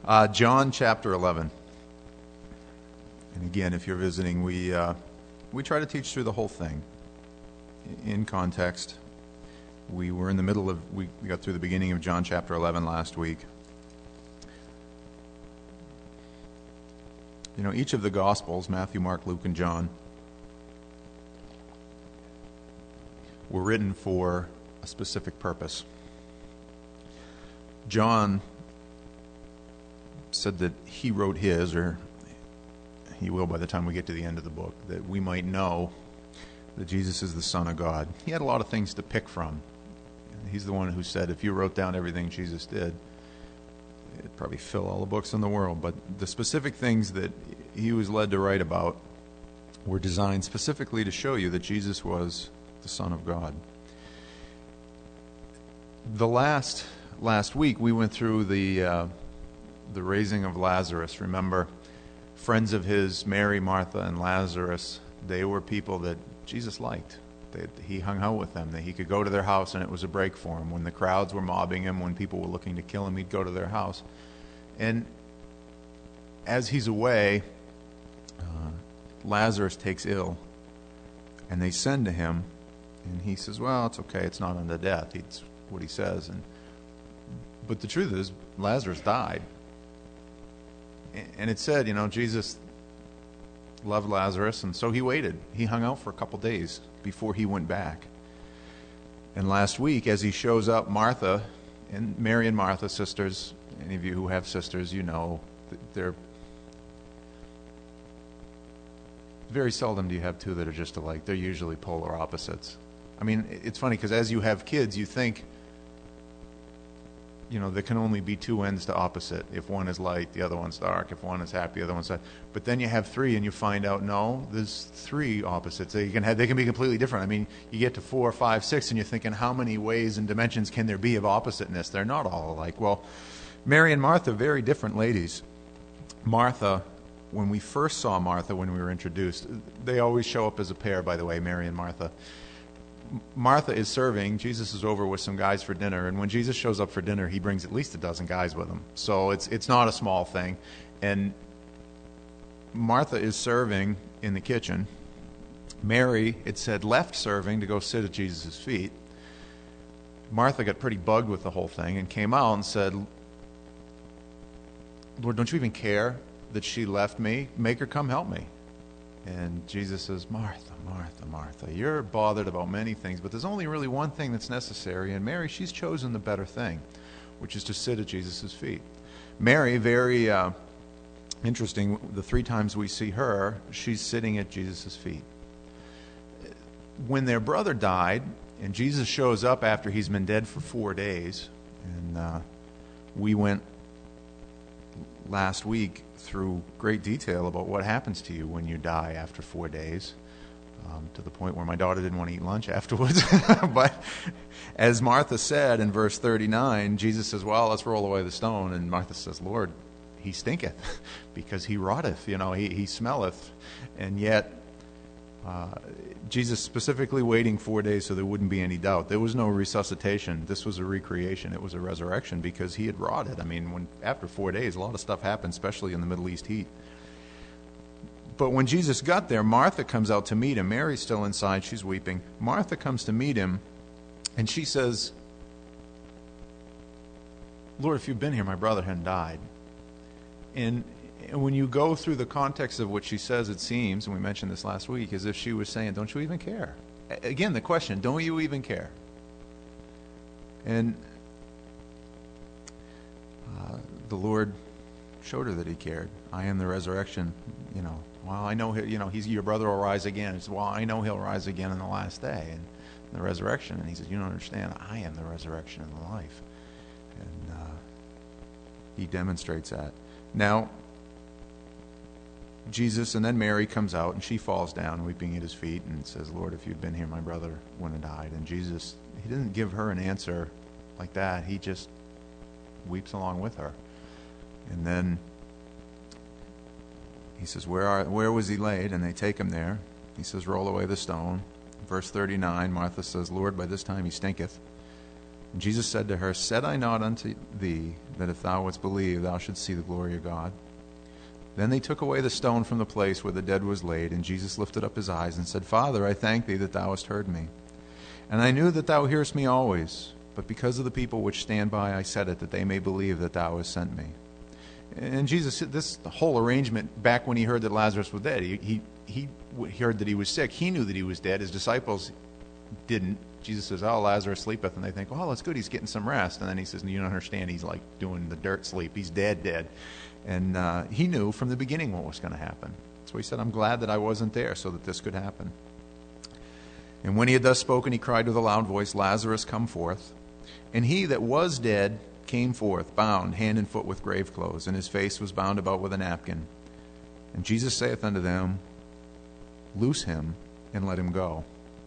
John chapter 11. And again, if you're visiting, we try to teach through the whole thing in context. We were in the middle of, we got through the beginning of John chapter 11 last week. You know, each of the Gospels, Matthew, Mark, Luke, and John, were written for a specific purpose. John said that he wrote his, or he will by the time we get to the end of the book, that we might know that Jesus is the Son of God. He had a lot of things to pick from. He's the one who said if you wrote down everything Jesus did, it'd probably fill all the books in the world. But the specific things that he was led to write about were designed specifically to show you that Jesus was the Son of God. The last week we went through the raising of Lazarus. Remember, friends of his, Mary, Martha, and Lazarus, they were people that Jesus liked. He hung out with them. That he could go to their house and it was a break for him. When the crowds were mobbing him, when people were looking to kill him, he'd go to their house. And as he's away, Lazarus takes ill, and they send to him, and he says, well, it's okay, it's not unto death. It's what he says. But the truth is, Lazarus died. And it said, you know, Jesus loved Lazarus, and so he waited. He hung out for a couple days before he went back. And last week, as he shows up, Martha, and Mary and Martha, sisters, any of you who have sisters, you know, they're very seldom do you have two that are just alike. They're usually polar opposites. I mean, it's funny because as you have kids, you think, you know, there can only be two ends to opposite. If one is light, the other one's dark. If one is happy, the other one's sad. But then you have three, and you find out, no, there's three opposites. They can be completely different. I mean, you get to 4, 5, 6, and you're thinking, how many ways and dimensions can there be of oppositeness? They're not all alike. Well, Mary and Martha, very different ladies. Martha, when we first saw Martha, when we were introduced, they always show up as a pair, by the way, Mary and Martha. Martha is serving. Jesus is over with some guys for dinner, and when Jesus shows up for dinner, he brings at least a dozen guys with him. So it's not a small thing. And Martha is serving in the kitchen. Mary, it said, left serving to go sit at Jesus' feet. Martha got pretty bugged with the whole thing and came out and said, Lord, don't you even care that she left me? Make her come help me. And Jesus says, Martha, Martha, Martha, you're bothered about many things, but there's only really one thing that's necessary. And Mary, she's chosen the better thing, which is to sit at Jesus' feet. Mary, very interesting, the 3 times we see her, she's sitting at Jesus' feet. When their brother died, and Jesus shows up after he's been dead for 4 days, and we went last week through great detail about what happens to you when you die after 4 days, to the point where my daughter didn't want to eat lunch afterwards. But as Martha said in verse 39, Jesus says, well, let's roll away the stone. And Martha says, Lord, he stinketh, because he rotteth, you know, he smelleth. And yet, Jesus specifically waiting 4 days so there wouldn't be any doubt. There was no resuscitation. This was a recreation. It was a resurrection because he had rotted. I mean, after 4 days, a lot of stuff happened, especially in the Middle East heat. But when Jesus got there, Martha comes out to meet him. Mary's still inside. She's weeping. Martha comes to meet him, and she says, Lord, if you'd been here, my brother hadn't died. And when you go through the context of what she says, it seems, and we mentioned this last week, as if she was saying, don't you even care? Again, the question, don't you even care? And the Lord showed her that he cared. I am the resurrection, you know. Well, I know, your brother will rise again. He says, well, I know he'll rise again in the last day, and the resurrection. And he says, you don't understand. I am the resurrection and the life. And he demonstrates that. Now, Jesus, and then Mary comes out, and she falls down, weeping at his feet, and says, Lord, if you'd been here, my brother wouldn't have died. And Jesus, he didn't give her an answer like that. He just weeps along with her. And then he says, where was he laid? And they take him there. He says, roll away the stone. Verse 39, Martha says, Lord, by this time he stinketh, And Jesus said to her, Said I not unto thee, that if thou wouldst believe, thou shouldst see the glory of God? Then they took away the stone from the place where the dead was laid, and Jesus lifted up his eyes and said, Father, I thank thee that thou hast heard me. And I knew that thou hearest me always, but because of the people which stand by, I said it, that they may believe that thou hast sent me. And Jesus, the whole arrangement, back when he heard that Lazarus was dead, he heard that he was sick. He knew that he was dead. His disciples didn't. Jesus says, oh, Lazarus sleepeth. And they think, oh, that's good. He's getting some rest. And then he says, you don't understand. He's like doing the dirt sleep. He's dead. And he knew from the beginning what was going to happen. So he said, I'm glad that I wasn't there so that this could happen. And when he had thus spoken, he cried with a loud voice, Lazarus, come forth. And he that was dead came forth, bound hand and foot with grave clothes, and his face was bound about with a napkin. And Jesus saith unto them, Loose him, and let him go.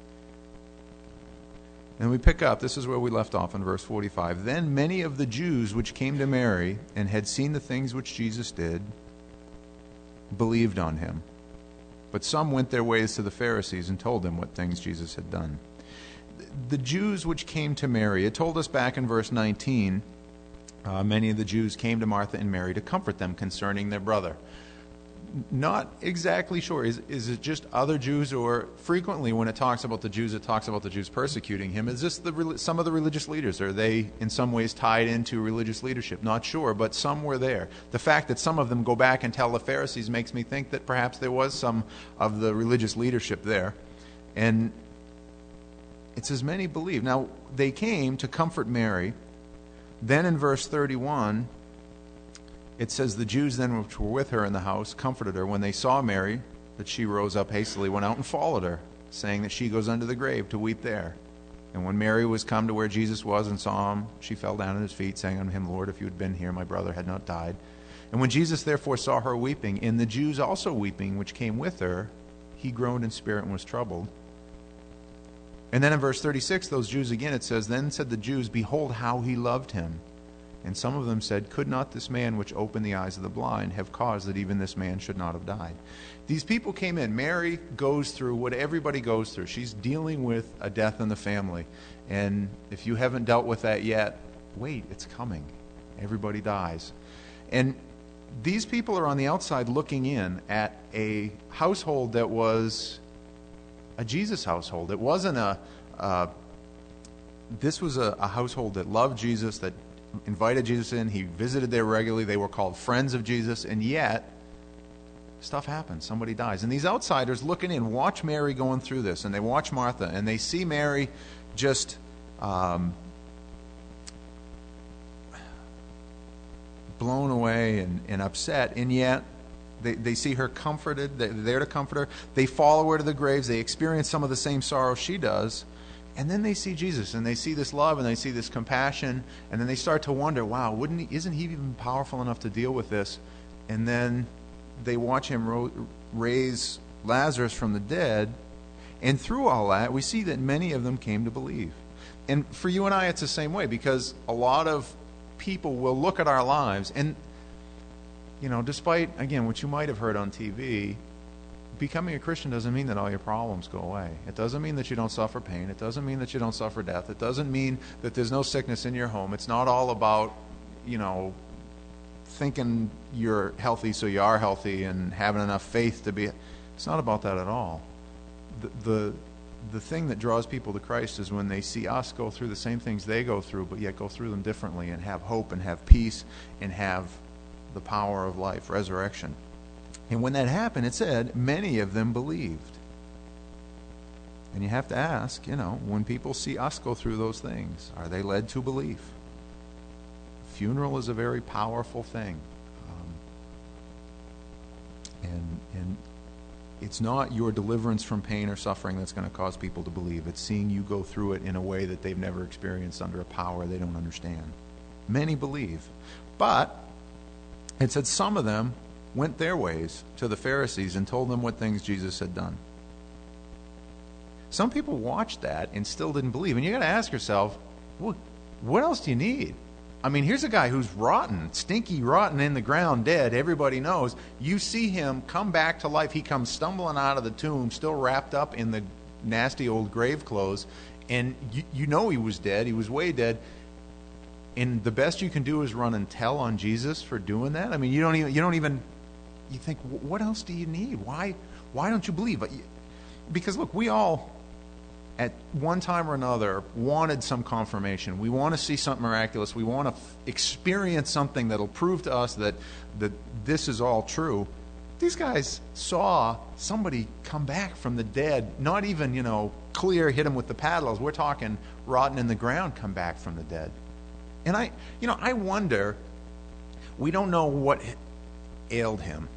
And we pick up, this is where we left off in verse 45. Then many of the Jews which came to Mary, and had seen the things which Jesus did, believed on him. But some went their ways to the Pharisees, and told them what things Jesus had done. The Jews which came to Mary, it told us back in verse 19, many of the Jews came to Martha and Mary to comfort them concerning their brother. Not exactly sure. Is it just other Jews, or frequently when it talks about the Jews, it talks about the Jews persecuting him? Is this some of the religious leaders? Are they in some ways tied into religious leadership? Not sure, but some were there. The fact that some of them go back and tell the Pharisees makes me think that perhaps there was some of the religious leadership there. And it says many believed. Now, they came to comfort Mary. Then in verse 31, it says, The Jews then which were with her in the house comforted her when they saw Mary, that she rose up hastily, went out and followed her, saying that she goes unto the grave to weep there. And when Mary was come to where Jesus was and saw him, she fell down at his feet, saying unto him, Lord, if you had been here, my brother had not died. And when Jesus therefore saw her weeping, and the Jews also weeping, which came with her, he groaned in spirit and was troubled. And then in verse 36, those Jews again, it says, Then said the Jews, Behold how he loved him. And some of them said, Could not this man which opened the eyes of the blind have caused that even this man should not have died? These people came in. Mary goes through what everybody goes through. She's dealing with a death in the family. And if you haven't dealt with that yet, wait, it's coming. Everybody dies. And these people are on the outside looking in at a household that was a Jesus household. It wasn't this was a household that loved Jesus, that invited Jesus in. He visited there regularly. They were called friends of Jesus, and yet stuff happens. Somebody dies. And these outsiders looking in watch Mary going through this, and they watch Martha, and they see Mary just blown away and upset, and yet they see her comforted. They're there to comfort her. They follow her to the graves. They experience some of the same sorrow she does. And then they see Jesus, and they see this love, and they see this compassion, and then they start to wonder, wow, isn't he even powerful enough to deal with this? And then they watch him raise Lazarus from the dead, and through all that, we see that many of them came to believe. And for you and I, it's the same way, because a lot of people will look at our lives, and, you know, despite, again, what you might have heard on TV, becoming a Christian doesn't mean that all your problems go away. It doesn't mean that you don't suffer pain. It doesn't mean that you don't suffer death. It doesn't mean that there's no sickness in your home. It's not all about, you know, thinking you're healthy so you are healthy and having enough faith to be. It's not about that at all. The thing that draws people to Christ is when they see us go through the same things they go through, but yet go through them differently and have hope and have peace and have the power of life, resurrection. And when that happened, it said, many of them believed. And you have to ask, you know, when people see us go through those things, are they led to belief? Funeral is a very powerful thing. And it's not your deliverance from pain or suffering that's going to cause people to believe. It's seeing you go through it in a way that they've never experienced under a power they don't understand. Many believe. But it said some of them went their ways to the Pharisees and told them what things Jesus had done. Some people watched that and still didn't believe. And you got to ask yourself, what else do you need? I mean, here's a guy who's rotten, stinky, rotten in the ground, dead. Everybody knows. You see him come back to life. He comes stumbling out of the tomb, still wrapped up in the nasty old grave clothes. And you know he was dead. He was way dead. and the best you can do is run and tell on Jesus for doing that. I mean, you think, what else do you need? Why don't you believe? Because look, we all, at one time or another, wanted some confirmation. We want to see something miraculous. We want to experience something that'll prove to us that this is all true. These guys saw somebody come back from the dead, not even, clear, hit him with the paddles. We're talking rotten in the ground, come back from the dead. And I wonder, we don't know what ailed him.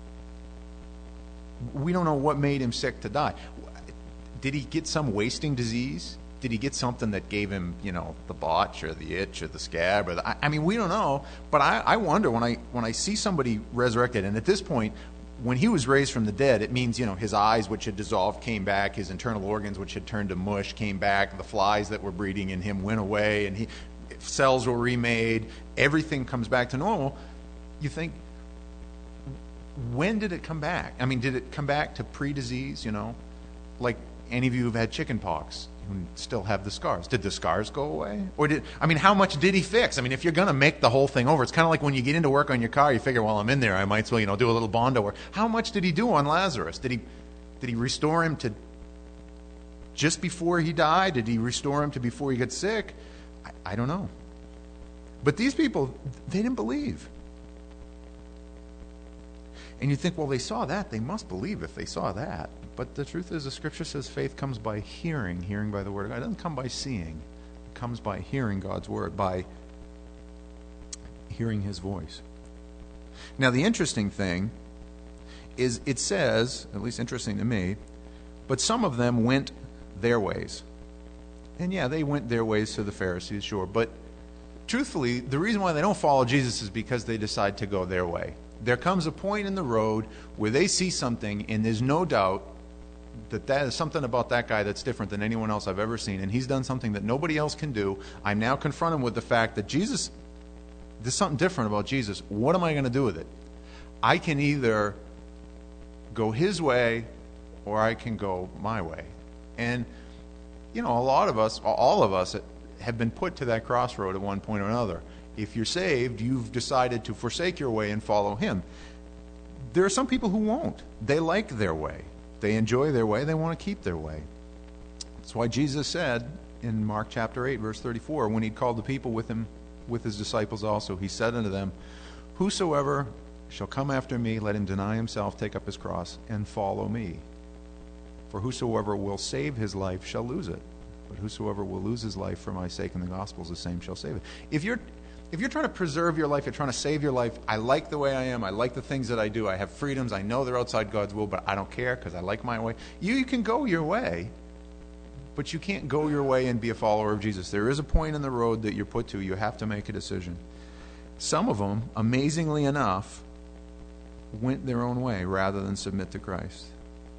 We don't know what made him sick to die. Did he get some wasting disease? Did he get something that gave him, the botch or the itch or the scab? We don't know. But I wonder when I see somebody resurrected, and at this point, when he was raised from the dead, it means, his eyes, which had dissolved, came back. His internal organs, which had turned to mush, came back. The flies that were breeding in him went away, and cells were remade. Everything comes back to normal. You think, when did it come back? Did it come back to pre-disease, Like any of you who've had chicken pox who still have the scars. Did the scars go away? Or how much did he fix? If you're going to make the whole thing over, it's kind of like when you get into work on your car, you figure, well, I'm in there, I might as well, do a little Bondo work. How much did he do on Lazarus? Did he restore him to just before he died? Did he restore him to before he got sick? I don't know. But these people, they didn't believe. And you think, well, they saw that. They must believe if they saw that. But the truth is, the Scripture says faith comes by hearing by the Word of God. It doesn't come by seeing. It comes by hearing God's Word, by hearing His voice. Now, the interesting thing is it says, at least interesting to me, but some of them went their ways. And yeah, they went their ways to the Pharisees, sure. But truthfully, the reason why they don't follow Jesus is because they decide to go their way. There comes a point in the road where they see something, and there's no doubt that is something about that guy that's different than anyone else I've ever seen, and he's done something that nobody else can do. I'm now confronted with the fact that there's something different about Jesus. What am I going to do with it? I can either go his way or I can go my way. And, all of us have been put to that crossroad at one point or another. If you're saved, you've decided to forsake your way and follow him. There are some people who won't. They like their way. They enjoy their way. They want to keep their way. That's why Jesus said in Mark chapter 8, verse 34, when he called the people with him, with his disciples also, he said unto them, whosoever shall come after me, let him deny himself, take up his cross, and follow me. For whosoever will save his life shall lose it. But whosoever will lose his life for my sake and the gospel's, the same shall save it. If you're trying to preserve your life, you're trying to save your life, I like the way I am, I like the things that I do, I have freedoms, I know they're outside God's will, but I don't care because I like my way. You can go your way, but you can't go your way and be a follower of Jesus. There is a point in the road that you're put to. You have to make a decision. Some of them, amazingly enough, went their own way rather than submit to Christ.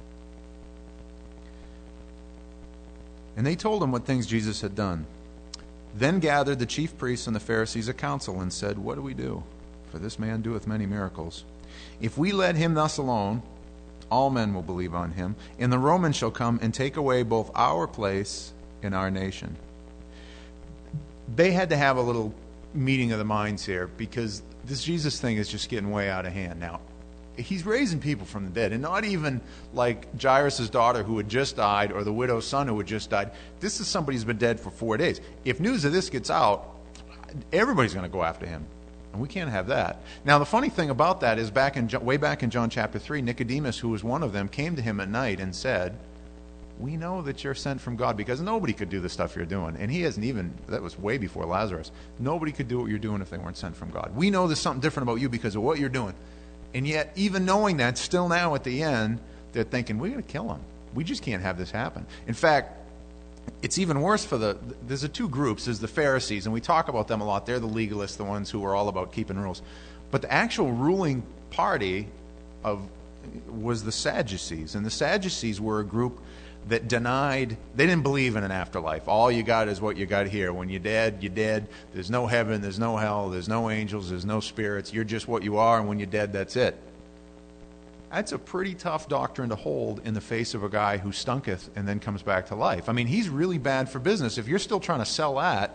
And they told him what things Jesus had done. Then gathered the chief priests and the Pharisees a council and said, what do we do? For this man doeth many miracles. If we let him thus alone, all men will believe on him, and the Romans shall come and take away both our place and our nation. They had to have a little meeting of the minds here because this Jesus thing is just getting way out of hand. Now, he's raising people from the dead, and not even like Jairus' daughter who had just died or the widow's son who had just died. This is somebody who's been dead for 4 days. If news of this gets out, everybody's going to go after him, and we can't have that. Now, the funny thing about that is way back in John chapter 3, Nicodemus, who was one of them, came to him at night and said, we know that you're sent from God because nobody could do the stuff you're doing. And he hasn't even, that was way before Lazarus. Nobody could do what you're doing if they weren't sent from God. We know there's something different about you because of what you're doing. And yet, even knowing that, still now at the end, they're thinking, we're going to kill him. We just can't have this happen. In fact, it's even worse for there's the two groups. There's the Pharisees, and we talk about them a lot. They're the legalists, the ones who are all about keeping rules. But the actual ruling party was the Sadducees. And the Sadducees were a group that denied, they didn't believe in an afterlife. All you got is what you got here. When you're dead, you're dead. There's no heaven, there's no hell, there's no angels, there's no spirits. You're just what you are, and when you're dead, that's it. That's a pretty tough doctrine to hold in the face of a guy who stunketh and then comes back to life. I mean, he's really bad for business. If you're still trying to sell that,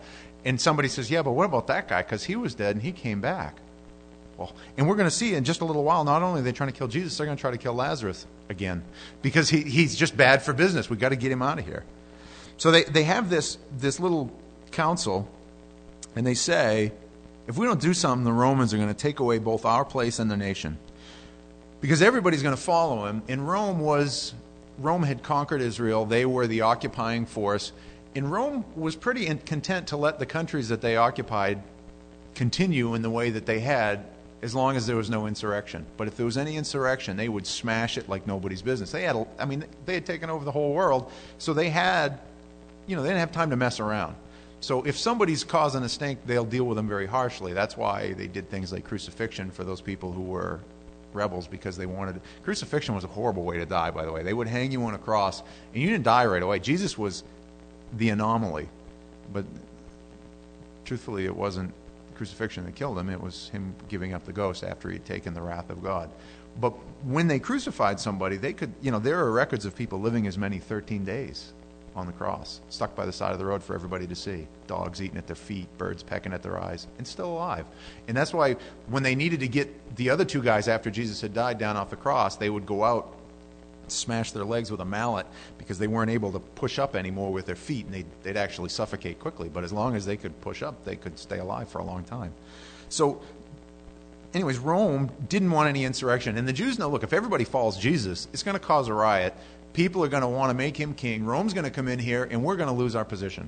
And somebody says, yeah, but what about that guy? Because he was dead and he came back. Well, and we're going to see in just a little while, not only are they trying to kill Jesus, they're going to try to kill Lazarus again. Because he's just bad for business. We've got to get him out of here. So they have this little council, and they say, if we don't do something, the Romans are going to take away both our place and the nation. Because everybody's going to follow him. And Rome had conquered Israel. They were the occupying force. And Rome was pretty content to let the countries that they occupied continue in the way that they had, as long as there was no insurrection. But if there was any insurrection, they would smash it like nobody's business. They had taken over the whole world, so they didn't have time to mess around. So if somebody's causing a stink, they'll deal with them very harshly. That's why they did things like crucifixion for those people who were rebels, because they wanted... Crucifixion was a horrible way to die, by the way. They would hang you on a cross, and you didn't die right away. Jesus was the anomaly. But truthfully, it wasn't crucifixion that killed him. It was him giving up the ghost after he'd taken the wrath of God. But when they crucified somebody, they could... there are records of people living as many 13 days on the cross, stuck by the side of the road for everybody to see. Dogs eating at their feet, birds pecking at their eyes, and still alive. And that's why when they needed to get the other two guys after Jesus had died down off the cross, they would go out, smash their legs with a mallet, because they weren't able to push up anymore with their feet, and they'd actually suffocate quickly. But as long as they could push up, they could stay alive for a long time. So anyways, Rome didn't want any insurrection. And the Jews know, look, if everybody follows Jesus, it's going to cause a riot. People are going to want to make him king. Rome's going to come in here, and we're going to lose our position.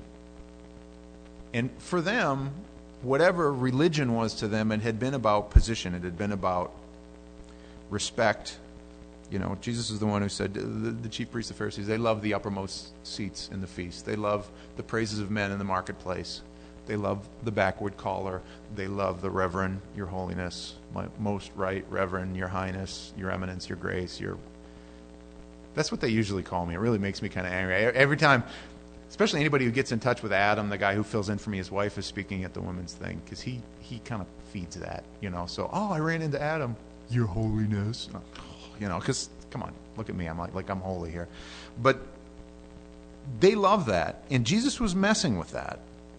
And for them, whatever religion was to them, it had been about position. It had been about respect. Jesus is the one who said, the chief priests, the Pharisees, they love the uppermost seats in the feast. They love the praises of men in the marketplace. They love the backward caller. They love the Reverend, Your Holiness, my most right Reverend, Your Highness, Your Eminence, Your Grace, That's what they usually call me. It really makes me kind of angry. Every time, especially anybody who gets in touch with Adam, the guy who fills in for me, his wife is speaking at the women's thing, because he kind of feeds that, So, I ran into Adam, Your Holiness. Because, come on, look at me. I'm like I'm holy here. But they love that. And Jesus was messing with that.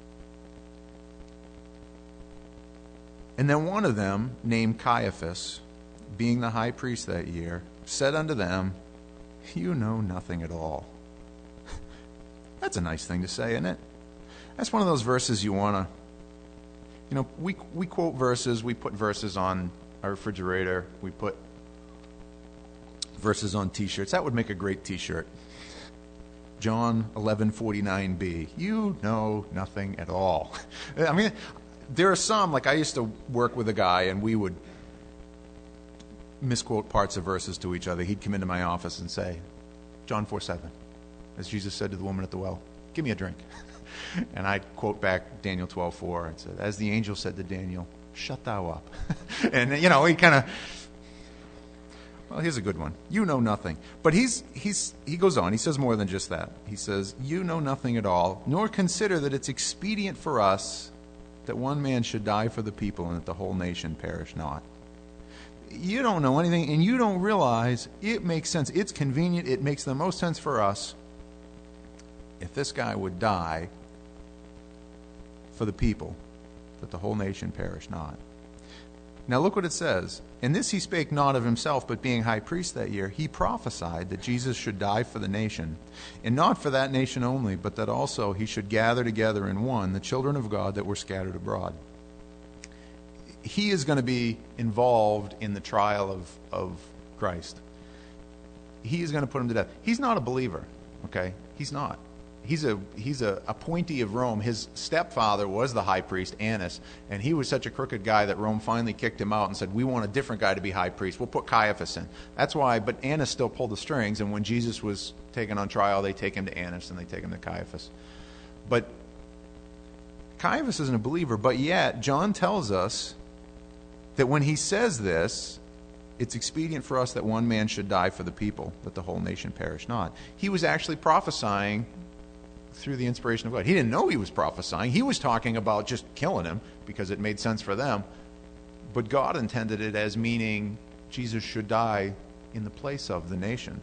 And then one of them, named Caiaphas, being the high priest that year, said unto them, You know nothing at all. That's a nice thing to say, isn't it? That's one of those verses you want to... we quote verses. We put verses on our refrigerator. We put verses on T-shirts. That would make a great T-shirt. John 11:49b. You know nothing at all. There are some, like I used to work with a guy, and we would misquote parts of verses to each other. He'd come into my office and say, John 4:7, as Jesus said to the woman at the well, give me a drink. And I'd quote back Daniel 12:4 and said, as the angel said to Daniel, shut thou up. And, he kind of... Well, here's a good one. You know nothing. But he goes on. He says more than just that. He says, you know nothing at all, nor consider that it's expedient for us that one man should die for the people and that the whole nation perish not. You don't know anything, and you don't realize it makes sense. It's convenient. It makes the most sense for us if this guy would die for the people, that the whole nation perish not. Now look what it says. And this he spake not of himself, but being high priest that year, he prophesied that Jesus should die for the nation, and not for that nation only, but that also he should gather together in one the children of God that were scattered abroad. He is going to be involved in the trial of Christ. He is going to put him to death. He's not a believer, okay? He's not. He's a appointee of Rome. His stepfather was the high priest, Annas, and he was such a crooked guy that Rome finally kicked him out and said, we want a different guy to be high priest. We'll put Caiaphas in. That's why, but Annas still pulled the strings, and when Jesus was taken on trial, they take him to Annas and they take him to Caiaphas. But Caiaphas isn't a believer, but yet John tells us that when he says this, it's expedient for us that one man should die for the people, that the whole nation perish not. He was actually prophesying through the inspiration of God. He didn't know he was prophesying. He was talking about just killing him because it made sense for them. But God intended it as meaning Jesus should die in the place of the nation.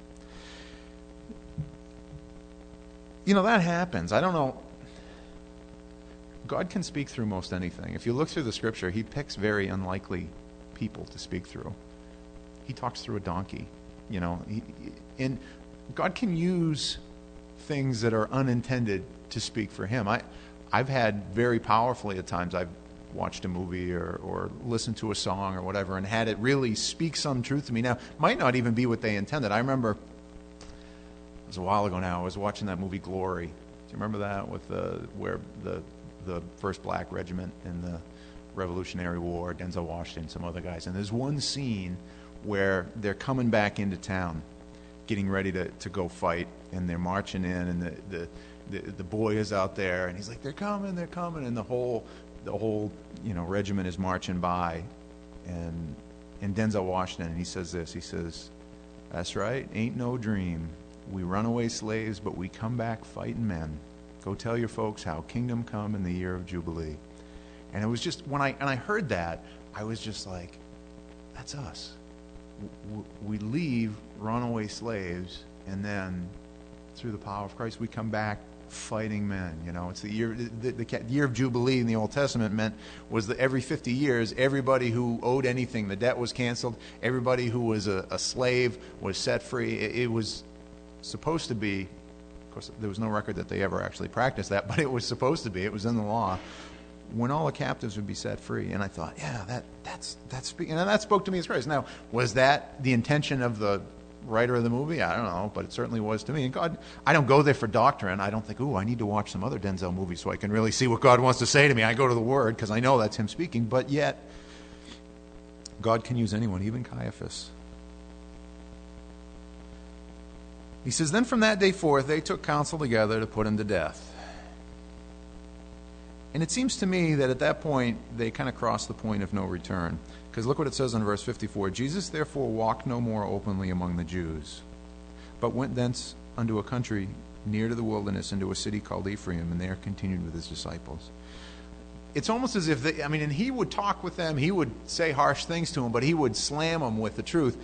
That happens. I don't know. God can speak through most anything. If you look through the scripture, he picks very unlikely people to speak through. He talks through a donkey, and God can use things that are unintended to speak for him. I've had very powerfully at times, I've watched a movie or listened to a song or whatever and had it really speak some truth to me. Now, might not even be what they intended. I remember, it was a while ago now, I was watching that movie Glory. Do you remember that, with where the 1st Black Regiment in the Revolutionary War, Denzel Washington, some other guys. And there's one scene where they're coming back into town, getting ready to go fight, and they're marching in, and the boy is out there, and he's like, they're coming, and the whole regiment is marching by, and Denzel Washington, he says this, he says, "That's right, ain't no dream. We runaway slaves, but we come back fighting men. Go tell your folks how kingdom come in the year of Jubilee." And it was just, when I heard that, I was just like, that's us. We leave runaway slaves, and then through the power of Christ, we come back fighting men. It's the year, the year of Jubilee in the Old Testament was that every 50 years, everybody who owed anything, the debt was canceled. Everybody who was a slave was set free. It was supposed to be, of course, there was no record that they ever actually practiced that, but it was supposed to be. It was in the law. When all the captives would be set free. And I thought, yeah, that's speaking, and that spoke to me as Christ. Now, was that the intention of the writer of the movie? I don't know, but it certainly was to me. And God, I don't go there for doctrine. I don't think, I need to watch some other Denzel movies so I can really see what God wants to say to me. I go to the Word because I know that's him speaking. But yet, God can use anyone, even Caiaphas. He says, then from that day forth, they took counsel together to put him to death. And it seems to me that at that point, they kind of crossed the point of no return. Because look what it says in verse 54. Jesus therefore walked no more openly among the Jews, but went thence unto a country near to the wilderness, into a city called Ephraim, and there continued with his disciples. It's almost as if and he would talk with them, he would say harsh things to them, but he would slam them with the truth.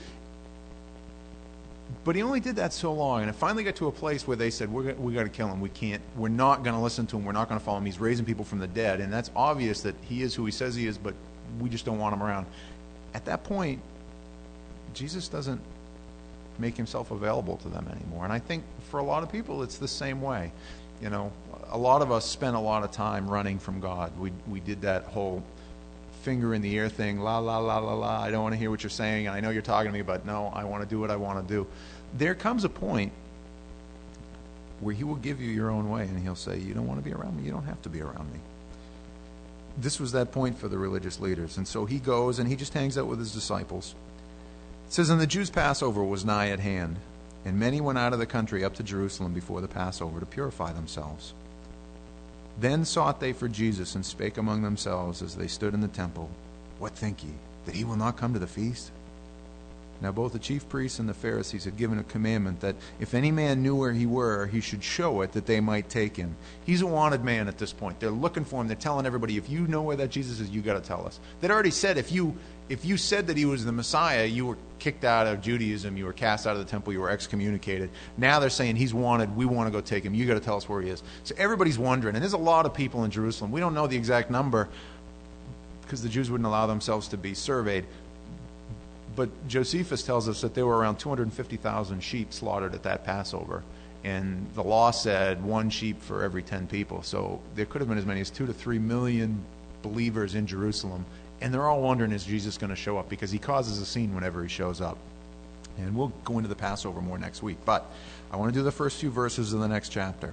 But he only did that so long, and it finally got to a place where they said, we got to kill him. We're not going to listen to him. We're not going to follow him. He's raising people from the dead, and that's obvious that he is who he says he is, but we just don't want him around. At that point, Jesus doesn't make himself available to them anymore. And I think for a lot of people, it's the same way. A lot of us spent a lot of time running from God. We did that whole finger in the ear thing, la, la, la, la, la, I don't want to hear what you're saying, and I know you're talking to me, but no, I want to do what I want to do. There comes a point where he will give you your own way, and he'll say, you don't want to be around me? You don't have to be around me. This was that point for the religious leaders, and so he goes, and he just hangs out with his disciples. It says, and the Jews' Passover was nigh at hand, and many went out of the country up to Jerusalem before the Passover to purify themselves. Then sought they for Jesus, and spake among themselves as they stood in the temple, what think ye, that he will not come to the feast? Now both the chief priests and the Pharisees had given a commandment that if any man knew where he were, he should show it, that they might take him. He's a wanted man at this point. They're looking for him. They're telling everybody, if you know where that Jesus is, you got to tell us. They'd already said if you said that he was the Messiah, you were kicked out of Judaism, you were cast out of the temple, you were excommunicated. Now they're saying he's wanted, we want to go take him, you got to tell us where he is. So everybody's wondering, and there's a lot of people in Jerusalem. We don't know the exact number because the Jews wouldn't allow themselves to be surveyed. But Josephus tells us that there were around 250,000 sheep slaughtered at that Passover. And the law said 1 sheep for every 10 people. So there could have been as many as 2 to 3 million believers in Jerusalem. And they're all wondering, is Jesus going to show up? Because he causes a scene whenever he shows up. And we'll go into the Passover more next week. But I want to do the first few verses of the next chapter.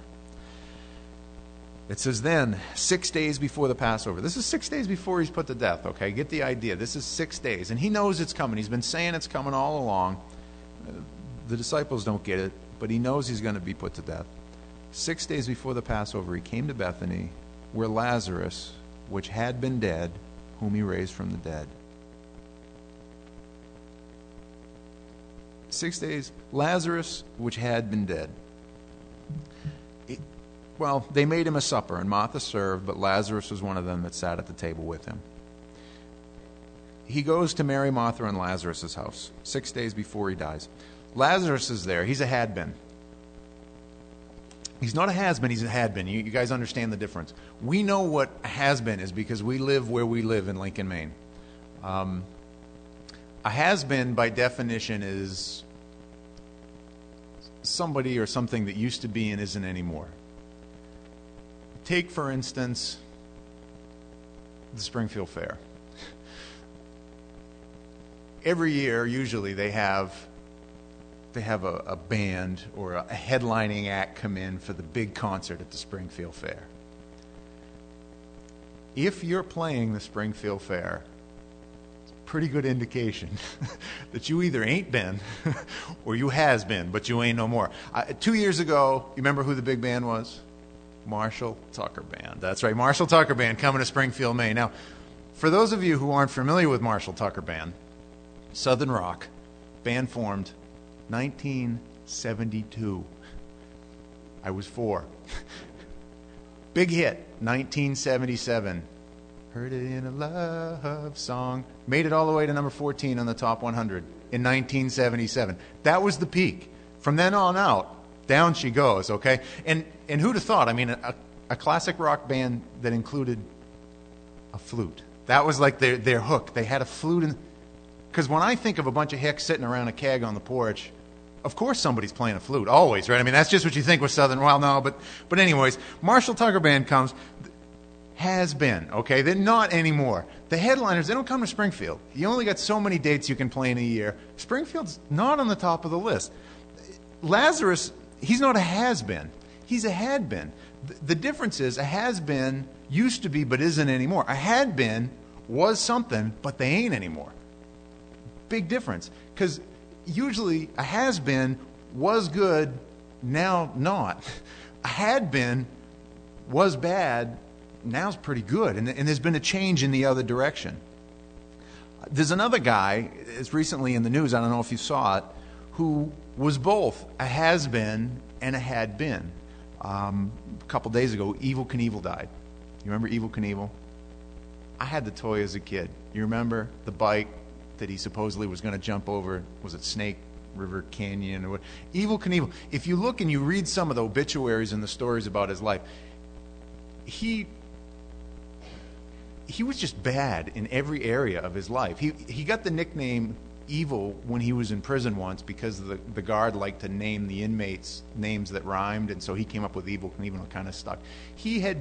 It says, then, 6 days before the Passover. This is 6 days before he's put to death, okay? Get the idea. This is 6 days. And he knows it's coming. He's been saying it's coming all along. The disciples don't get it, but he knows he's going to be put to death. 6 days before the Passover, he came to Bethany, where Lazarus, which had been dead, whom he raised from the dead. 6 days, Lazarus, which had been dead. Well, they made him a supper, and Martha served, but Lazarus was one of them that sat at the table with him. He goes to Mary, Martha, and Lazarus' house 6 days before he dies. Lazarus is there. He's a had-been. He's not a has-been, he's a had-been. You guys understand the difference. We know what a has-been is because we live where we live in Lincoln, Maine. A has-been, by definition, is somebody or something that used to be and isn't anymore. Take, for instance, the Springfield Fair. Every year, usually, they have a band or a headlining act come in for the big concert at the Springfield Fair. If you're playing the Springfield Fair, it's a pretty good indication that you either ain't been or you has been, but you ain't no more. 2 years ago, you remember who the big band was? Marshall Tucker Band. That's right, Marshall Tucker Band coming to Springfield, Maine. Now, for those of you who aren't familiar with Marshall Tucker Band, Southern rock, band formed 1972. I was 4. Big hit, 1977. Heard it in a love song. Made it all the way to number 14 on the top 100 in 1977. That was the peak. From then on out, down she goes, okay? And who'd have thought? I mean, a classic rock band that included a flute. That was like their hook. They had a flute. Because when I think of a bunch of hicks sitting around a keg on the porch, of course somebody's playing a flute, always, right? I mean, that's just what you think with Southern. Well, no, but anyways, Marshall Tucker Band comes, has been, okay? They're not anymore. The headliners, they don't come to Springfield. You only got so many dates you can play in a year. Springfield's not on the top of the list. Lazarus, he's not a has-been. He's a had-been. The difference is a has-been used to be but isn't anymore. A had-been was something, but they ain't anymore. Big difference. Because usually a has-been was good, now not. A had-been was bad, now's pretty good. And there's been a change in the other direction. There's another guy, it's recently in the news, I don't know if you saw it, who was both a has-been and a had-been. A couple days ago, Evel Knievel died. You remember Evel Knievel? I had the toy as a kid. You remember the bike that he supposedly was going to jump over? Was it Snake River Canyon or what? Evel Knievel. If you look and you read some of the obituaries and the stories about his life, he was just bad in every area of his life. He got the nickname Evil when he was in prison once because the guard liked to name the inmates names that rhymed, and so he came up with Evel Knievel and it kind of stuck. He had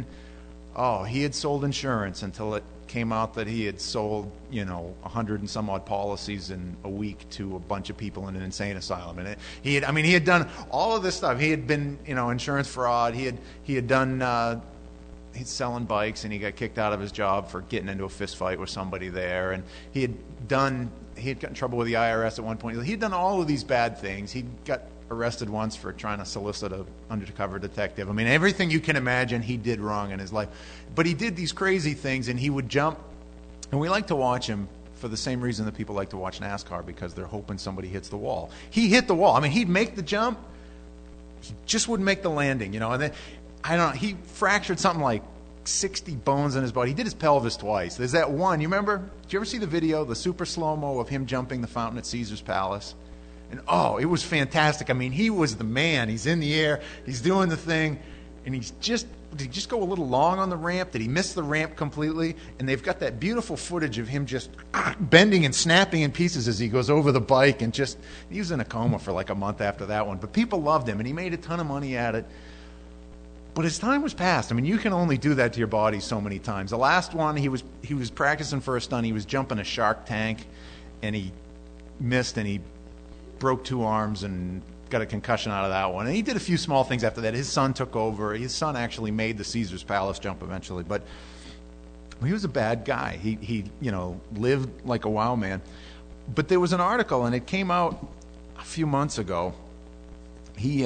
sold insurance until it came out that he had sold, 100 and some odd policies in a week to a bunch of people in an insane asylum. And he had done all of this stuff. He had been, insurance fraud. He had done, he's selling bikes, and he got kicked out of his job for getting into a fist fight with somebody there. And he had got in trouble with the IRS at one point. He had done all of these bad things. He got arrested once for trying to solicit an undercover detective. I mean, everything you can imagine he did wrong in his life. But he did these crazy things, and he would jump. And we like to watch him for the same reason that people like to watch NASCAR, because they're hoping somebody hits the wall. He hit the wall. I mean, he'd make the jump. He just wouldn't make the landing, And then, he fractured something like 60 bones in his body. He did his pelvis twice. There's that one. You remember? Did you ever see the video, the super slow-mo of him jumping the fountain at Caesar's Palace? And it was fantastic. I mean, he was the man. He's in the air. He's doing the thing. And did he just go a little long on the ramp? Did he miss the ramp completely? And they've got that beautiful footage of him just bending and snapping in pieces as he goes over the bike. And he was in a coma for like a month after that one. But people loved him, and he made a ton of money at it. But his time was past. I mean, you can only do that to your body so many times. The last one, he was practicing for a stunt. He was jumping a shark tank, and he missed, and he broke 2 arms and got a concussion out of that one. And he did a few small things after that. His son took over. His son actually made the Caesar's Palace jump eventually. But he was a bad guy. He lived like a wild man. But there was an article, and it came out a few months ago. He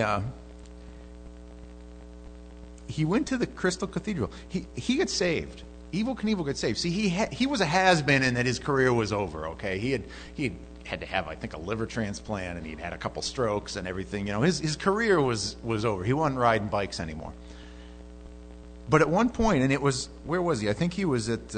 went to the Crystal Cathedral. He got saved. Evel Knievel got saved. See, he was a has-been in that his career was over, okay? He had to have, I think, a liver transplant, and he'd had a couple strokes and everything. His career was over. He wasn't riding bikes anymore. But at one point, and where was he? I think he was at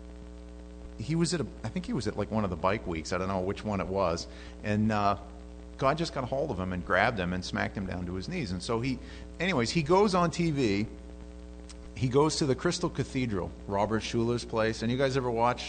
like one of the bike weeks. I don't know which one it was. And God just got a hold of him and grabbed him and smacked him down to his knees. And so he goes on TV. He goes to the Crystal Cathedral, Robert Schuller's place. And you guys ever watch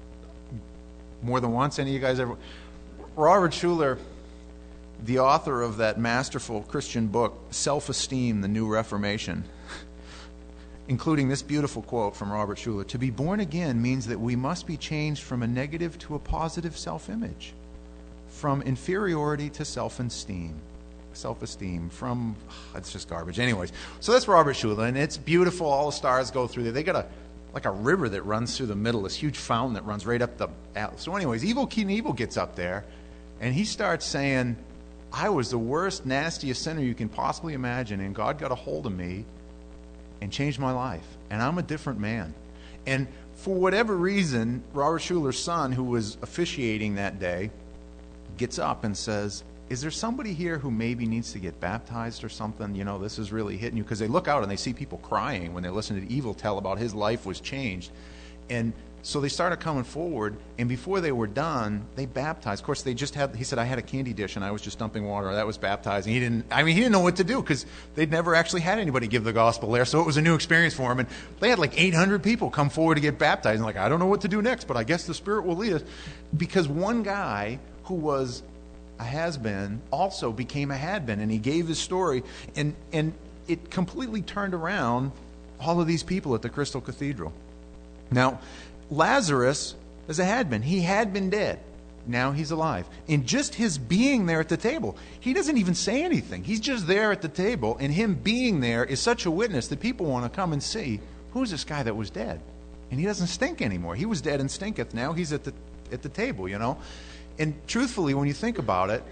more than once? Any of you guys ever? Robert Schuller, the author of that masterful Christian book, Self-Esteem, The New Reformation, including this beautiful quote from Robert Schuller: "To be born again means that we must be changed from a negative to a positive self-image, from inferiority to self-esteem, from..." It's just garbage. Anyways, so that's Robert Schuller, and it's beautiful. All the stars go through there. They got a river that runs through the middle, this huge fountain that runs right up the alley. So anyways, Evel Knievel gets up there, and he starts saying, "I was the worst, nastiest sinner you can possibly imagine, and God got a hold of me and changed my life, and I'm a different man." And for whatever reason, Robert Schuller's son, who was officiating that day, gets up and says, "Is there somebody here who maybe needs to get baptized or something? You know, this is really hitting you." Because they look out and they see people crying when they listen to Evel tell about his life was changed. And so they started coming forward, and before they were done, they baptized. Of course, he said, "I had a candy dish and I was just dumping water." That was baptizing. He didn't know what to do because they'd never actually had anybody give the gospel there. So it was a new experience for him. And they had like 800 people come forward to get baptized. And like, I don't know what to do next, but I guess the Spirit will lead us. Because one guy who was a has-been also became a had-been, and he gave his story, and it completely turned around all of these people at the Crystal Cathedral. Now, Lazarus is a had-been. He had been dead. Now he's alive. And just his being there at the table, he doesn't even say anything. He's just there at the table, and him being there is such a witness that people want to come and see, who's this guy that was dead? And he doesn't stink anymore. He was dead and stinketh. Now he's at the table, you know. And truthfully, when you think about it,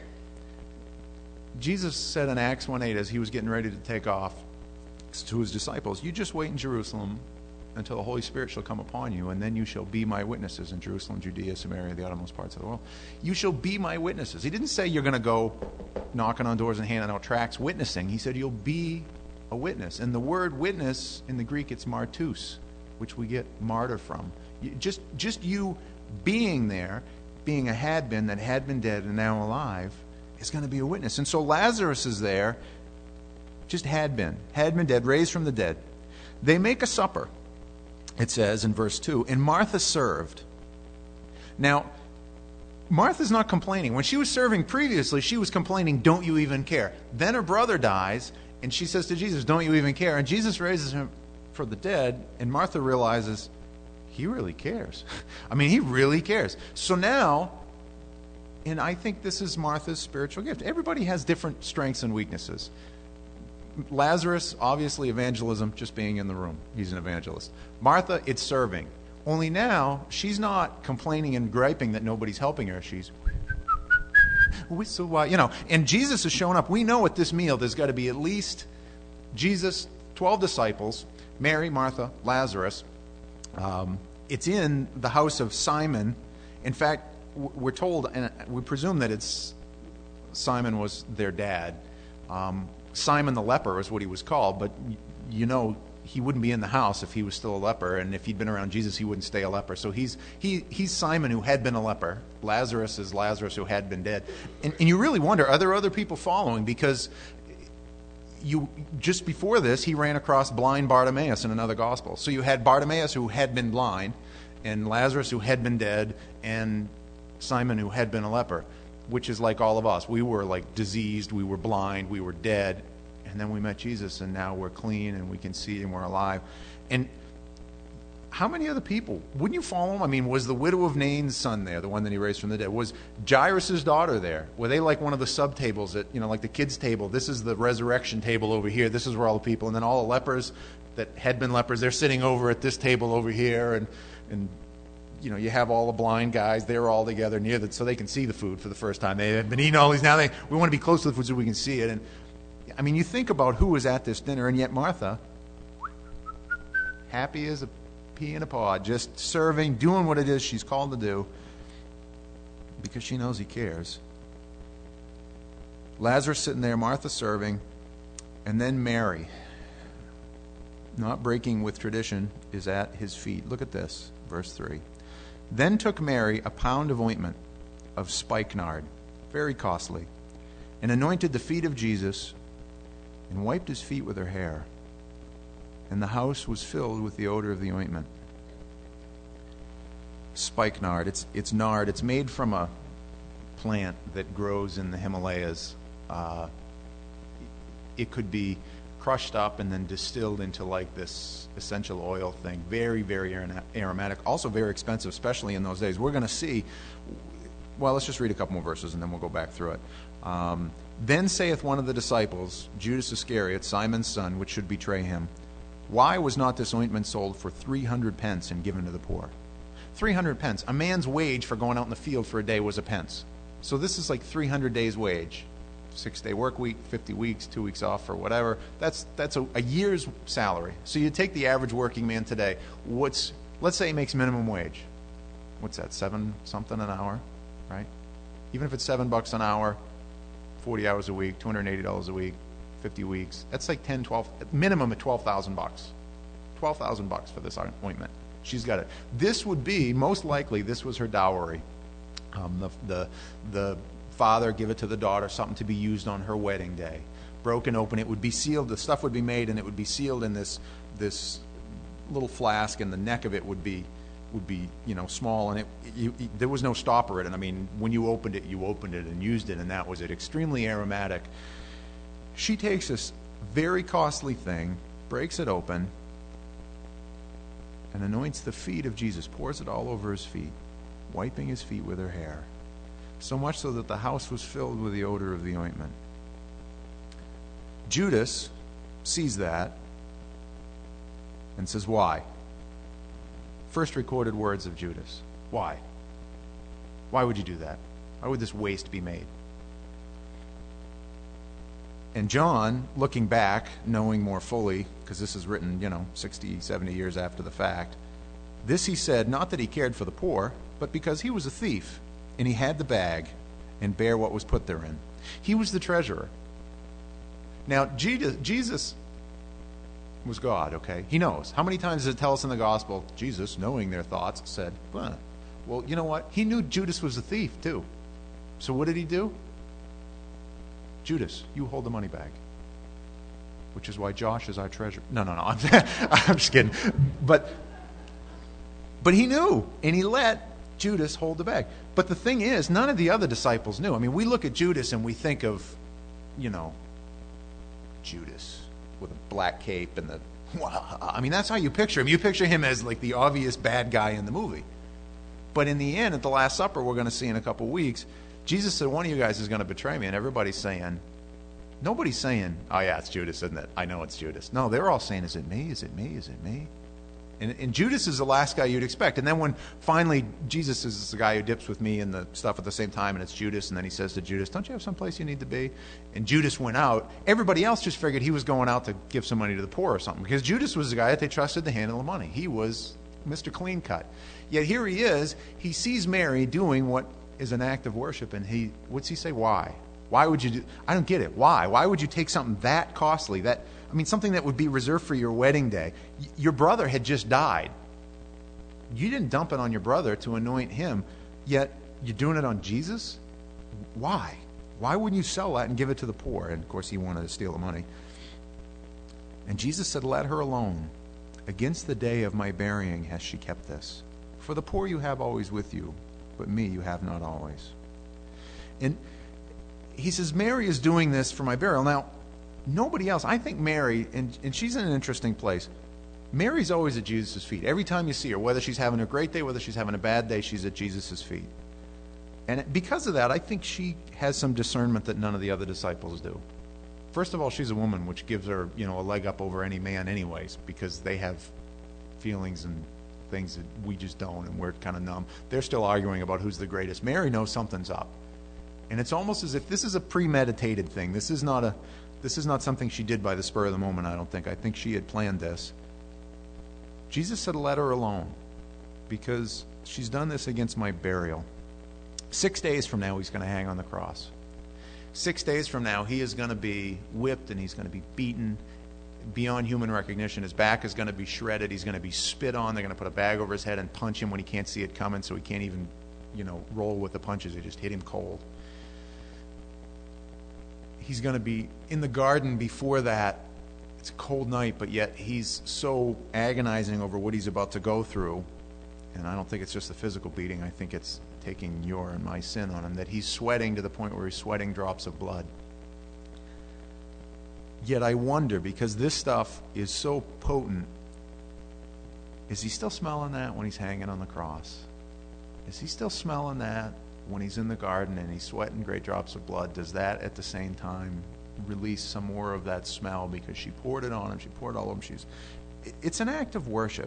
Jesus said in Acts 1:8, as he was getting ready to take off to his disciples, "You just wait in Jerusalem until the Holy Spirit shall come upon you, and then you shall be my witnesses in Jerusalem, Judea, Samaria, the uttermost parts of the world." You shall be my witnesses. He didn't say you're going to go knocking on doors and handing out tracts witnessing. He said you'll be a witness. And the word witness in the Greek, it's martus, which we get martyr from. Just you being there, being a had-been that had been dead and now alive, is going to be a witness. And so Lazarus is there, just had been dead, raised from the dead. They make a supper, it says in verse 2, and Martha served. Now, Martha's not complaining. When she was serving previously, she was complaining, "Don't you even care?" Then her brother dies, and she says to Jesus, "Don't you even care?" And Jesus raises him from the dead, and Martha realizes, he really cares. I mean, he really cares. So now, and I think this is Martha's spiritual gift. Everybody has different strengths and weaknesses. Lazarus, obviously evangelism, just being in the room. He's an evangelist. Martha, it's serving. Only now, she's not complaining and griping that nobody's helping her. She's whistle, you know. And Jesus is showing up. We know at this meal there's got to be at least Jesus, 12 disciples, Mary, Martha, Lazarus. It's in the house of Simon. In fact, we're told, and we presume that Simon was their dad. Simon the leper is what he was called, but you know he wouldn't be in the house if he was still a leper, and if he'd been around Jesus, he wouldn't stay a leper. So he's Simon who had been a leper. Lazarus is Lazarus who had been dead. And you really wonder, are there other people following? Because just before this, he ran across blind Bartimaeus in another gospel. So you had Bartimaeus who had been blind, and Lazarus who had been dead, and Simon who had been a leper, which is like all of us. We were like diseased, we were blind, we were dead, and then we met Jesus, and now we're clean, and we can see, and we're alive. And how many other people? Wouldn't you follow him? I mean, was the widow of Nain's son there, the one that he raised from the dead? Was Jairus' daughter there? Were they like one of the sub-tables at, like the kids' table? This is the resurrection table over here. This is where all the people, and then all the lepers that had been lepers, they're sitting over at this table over here, and you have all the blind guys. They're all together near so they can see the food for the first time. They have been eating all these. Now we want to be close to the food so we can see it. And I mean, you think about who was at this dinner, and yet Martha, happy as a pea in a pod, just serving, doing what it is she's called to do because she knows he cares. Lazarus sitting there, Martha serving, and then Mary, not breaking with tradition, is at his feet. Look at this, verse 3. Then took Mary a pound of ointment of spikenard, very costly, and anointed the feet of Jesus and wiped his feet with her hair. And the house was filled with the odor of the ointment. Spikenard. It's nard. It's made from a plant that grows in the Himalayas. It could be crushed up and then distilled into like this essential oil thing. Very, very aromatic. Also very expensive, especially in those days. We're going to see. Well, let's just read a couple more verses and then we'll go back through it. Then saith one of the disciples, Judas Iscariot, Simon's son, which should betray him, why was not this ointment sold for 300 pence and given to the poor? 300 pence. A man's wage for going out in the field for a day was a pence. So this is like 300 days' wage. 6-day work week, 50 weeks, 2 weeks off or whatever. That's a year's salary. So you take the average working man today. Let's say he makes minimum wage. What's that, 7 something an hour, right? Even if it's $7 an hour, 40 hours a week, $280 a week, 50 weeks. That's like 10, 12, minimum at $12,000. $12,000 for this ointment. She's got it. This would be, most likely, this was her dowry. The father give it to the daughter, something to be used on her wedding day. Broken open, it would be sealed. The stuff would be made, and it would be sealed in this little flask, and the neck of it would be small, and there was no stopper in it. I mean, when you opened it and used it, and that was it. Extremely aromatic. She takes this very costly thing, breaks it open, and anoints the feet of Jesus, pours it all over his feet, wiping his feet with her hair, so much so that the house was filled with the odor of the ointment. Judas sees that and says, why? First recorded words of Judas. Why? Why would you do that? Why would this waste be made? And John, looking back, knowing more fully, because this is written, 60, 70 years after the fact, this he said, not that he cared for the poor, but because he was a thief, and he had the bag, and bare what was put therein. He was the treasurer. Now, Jesus was God, okay? He knows. How many times does it tell us in the gospel, Jesus, knowing their thoughts, said, well, you know what? He knew Judas was a thief, too. So what did he do? Judas, you hold the money bag. Which is why Josh is our treasurer. No. I'm just kidding. But he knew, and he let Judas hold the bag. But the thing is, none of the other disciples knew. I mean, we look at Judas and we think of, Judas with a black cape and that's how you picture him. You picture him as like the obvious bad guy in the movie. But in the end, at the Last Supper, we're going to see in a couple weeks, Jesus said, one of you guys is going to betray me. And everybody's saying, nobody's saying, oh yeah, it's Judas, isn't it? I know it's Judas. No, they're all saying, is it me? Is it me? Is it me? And Judas is the last guy you'd expect. And then when finally Jesus is the guy who dips with me in the stuff at the same time, and it's Judas, and then he says to Judas, don't you have someplace you need to be? And Judas went out. Everybody else just figured he was going out to give some money to the poor or something, because Judas was the guy that they trusted to handle the money. He was Mr. Clean Cut. Yet here he is. He sees Mary doing what is an act of worship, and what's he say? Why? Why would you do? I don't get it. Why? Why would you take something that costly, something that would be reserved for your wedding day? Your brother had just died. You didn't dump it on your brother to anoint him, yet you're doing it on Jesus? Why? Why wouldn't you sell that and give it to the poor? And of course he wanted to steal the money. And Jesus said, let her alone. Against the day of my burying has she kept this. For the poor you have always with you, but me you have not always. And he says, Mary is doing this for my burial. Now, nobody else. I think Mary, and she's in an interesting place. Mary's always at Jesus' feet. Every time you see her, whether she's having a great day, whether she's having a bad day, she's at Jesus' feet. And because of that, I think she has some discernment that none of the other disciples do. First of all, she's a woman, which gives her, a leg up over any man anyways, because they have feelings and things that we just don't, and we're kind of numb. They're still arguing about who's the greatest. Mary knows something's up. And it's almost as if this is a premeditated thing. This is not something she did by the spur of the moment, I don't think. I think she had planned this. Jesus said, let her alone, because she's done this against my burial. 6 days from now, he's going to hang on the cross. 6 days from now, he is going to be whipped and he's going to be beaten beyond human recognition. His back is going to be shredded. He's going to be spit on. They're going to put a bag over his head and punch him when he can't see it coming, so he can't even, roll with the punches. They just hit him cold. he's going to be in the garden before that. It's a cold night, but yet he's so agonizing over what he's about to go through. And I don't think it's just the physical beating. I think it's taking your and my sin on him, that he's sweating to the point where he's sweating drops of blood. Yet I wonder, because this stuff is so potent, is he still smelling that when he's hanging on the cross? Is he still smelling that when he's in the garden and he's sweating great drops of blood? Does that at the same time release some more of that smell because she poured it on him, she poured it all over him? It's an act of worship.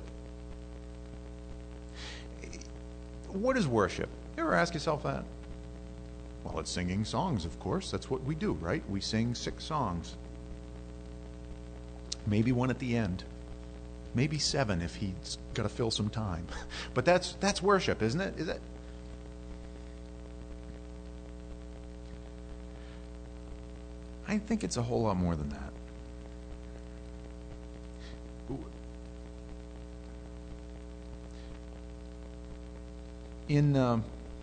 What is worship? You ever ask yourself that? Well, it's singing songs, of course. That's what we do, right? We sing 6 songs. Maybe one at the end. Maybe 7 if he's got to fill some time. But that's worship, isn't it? Is it? I think it's a whole lot more than that. In